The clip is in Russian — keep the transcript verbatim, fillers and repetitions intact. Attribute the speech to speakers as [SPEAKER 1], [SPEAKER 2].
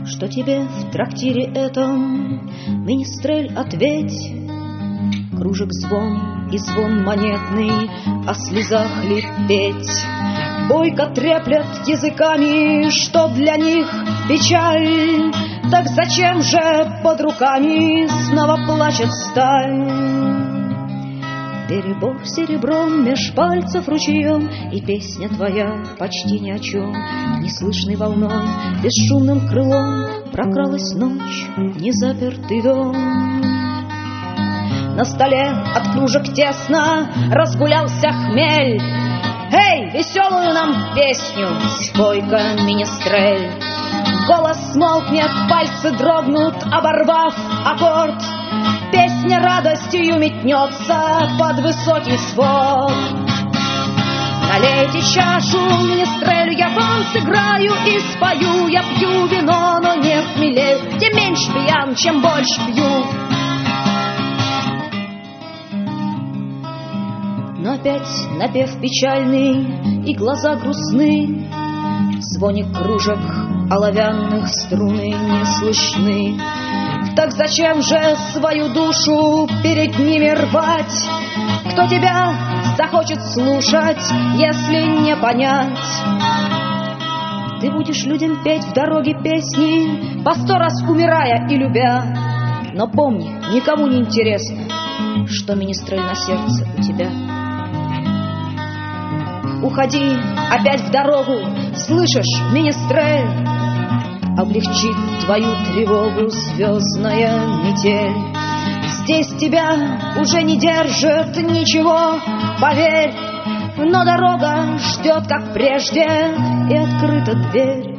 [SPEAKER 1] Что тебе в трактире этом, министрель, ответь? Кружек звон и звон монетный, о слезах лепеть. Бойко треплет языками, что для них печаль. Так зачем же под руками снова плачет сталь? Перебор серебром меж пальцев ручьем, и песня твоя почти ни о чем. Неслышной волной, бесшумным крылом прокралась ночь в незапертый дом. На столе от кружек тесно разгулялся хмель. Эй, веселую нам песню спой-ка, министрель. Голос смолкнет, пальцы дрогнут, оборвав аккорд. Песня радостью метнется под высокий свод. Налейте чашу, министрель, я вам сыграю и спою. Я пью вино, но не хмелею, тем меньше пьян, чем больше пью. Но опять напев печальный, и глаза грустны. Звоник кружек оловянных струны не слышны. Так зачем же свою душу перед ними рвать? Кто тебя захочет слушать, если не понять? Ты будешь людям петь в дороге песни, по сто раз умирая и любя. Но помни, никому не интересно, что министрель на сердце у тебя. Уходи опять в дорогу, слышишь, министрель? Облегчит твою тревогу звездная метель. Здесь тебя уже не держит ничего, поверь. Но дорога ждет, как прежде, и открыта дверь.